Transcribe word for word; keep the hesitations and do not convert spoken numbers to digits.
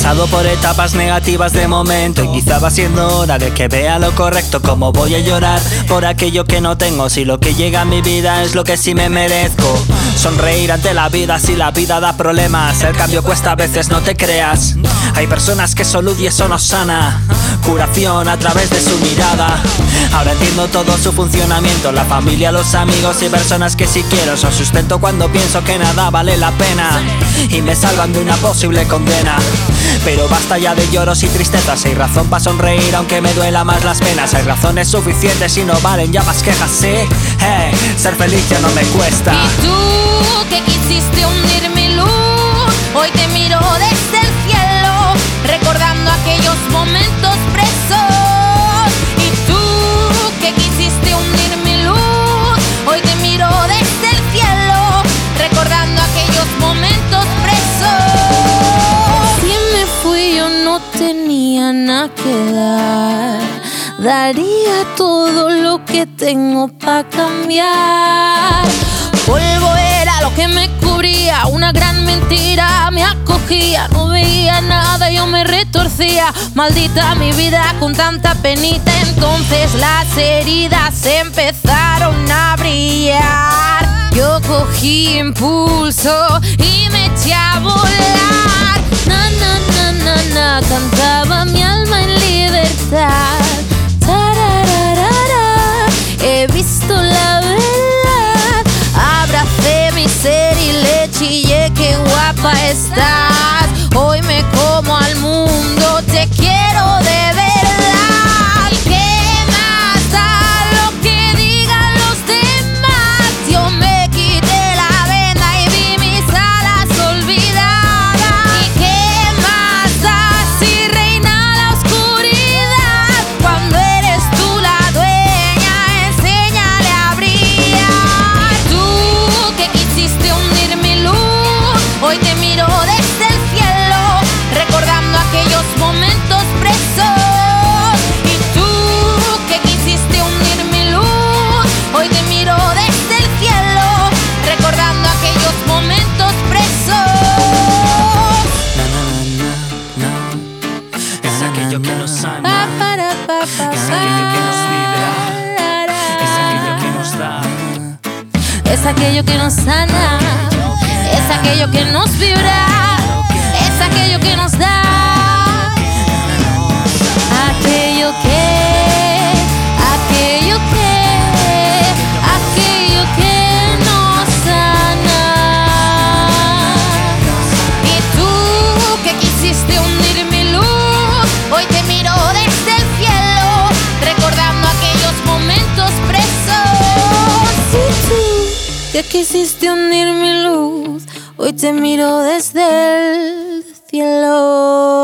pasado por etapas negativas de momento, y quizá va siendo hora de que vea lo correcto. Como voy a llorar por aquello que no tengo, si lo que llega a mi vida es lo que sí me merezco. Sonreír ante la vida si la vida da problemas. El cambio cuesta a veces, no te creas. Hay personas que salud y eso nos sana. Curación a través de su mirada. Ahora entiendo todo su funcionamiento. La familia, los amigos y personas que sí quiero son sustento cuando pienso que nada vale la pena y me salvan de una posible condena. Pero basta ya de lloros y tristezas. Hay razón para sonreír aunque me duela más las penas. Hay razones suficientes y no valen ya más quejas, sí. Hey, ser feliz ya no me cuesta. Y tú que quisiste hundir mi luz, hoy te miro desde el cielo, recordando aquellos momentos presos. Y tú que quisiste hundir mi luz, hoy te miro desde el cielo, recordando aquellos momentos presos. Si me fui yo no tenía nada que dar, daría todo lo que tengo para cambiar. Polvo era lo que me cubría, una gran mentira me acogía. No veía nada, yo me retorcía. Maldita mi vida con tanta penita. Entonces las heridas empezaron a brillar. Yo cogí impulso y me eché a volar. Na, na, na, na, na, cantaba mi alma en libertad. Tarararara, he visto la verdad. Abracé mi ser y le chillé, qué guapa estás. Hoy me como al mundo, te quiero de verdad. ¿Qué más da lo que digan los demás? Yo me quité la venda y vi mis alas olvidadas. ¿Y qué más da si reina la oscuridad? Cuando eres tú la dueña, enséñale a brillar. Tú que quisiste hundir mi luz, hoy te miro desde el cielo, recordando aquellos momentos presos. Y tú que quisiste hundir mi luz, hoy te miro desde el cielo, recordando aquellos momentos presos. Na, na, na, na. Es aquello que nos sana. Pa, para, pa, pa, Es aquello que nos vibra. Es aquello que nos da. Es aquello que nos sana, es aquello que nos vibra, es aquello que nos da, aquello que, aquello que, aquello que nos sana. Y tú que quisiste hundir mi luz, hoy te miro desde el cielo, recordando aquellos momentos presos. Y tú que quisiste hundir mi luz, hoy te miro desde el cielo.